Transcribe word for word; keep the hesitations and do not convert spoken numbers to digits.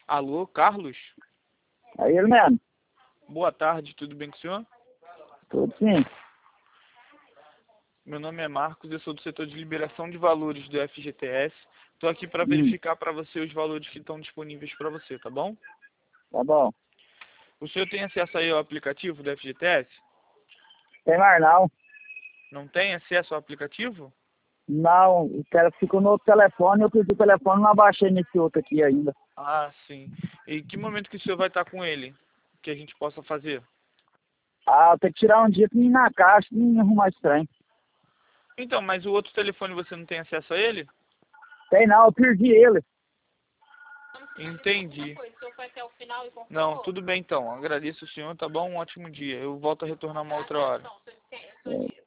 Alô, Carlos? É ele mesmo. Boa tarde, tudo bem com o senhor? Tudo sim. Meu nome é Marcos, eu sou do setor de liberação de valores do F G T S. Estou aqui para Hum, verificar para você os valores que estão disponíveis para você, tá bom? tá bom. O senhor tem acesso aí ao aplicativo do F G T S? Tem mais não. Não tem acesso ao aplicativo? Não, o cara ficou no outro telefone, eu pedi o telefone e não abaixei nesse outro aqui ainda. Ah, sim. E que momento que o senhor vai estar com ele? Que a gente possa fazer? Ah, eu tenho que tirar um dia pra mim ir na caixa e me arrumar esse trem. Então, mas o outro telefone você não tem acesso a ele? Tem não, eu perdi ele. Entendi. Não, tudo bem então. Agradeço o senhor, tá bom? Um ótimo dia. Eu volto a retornar uma outra hora. É.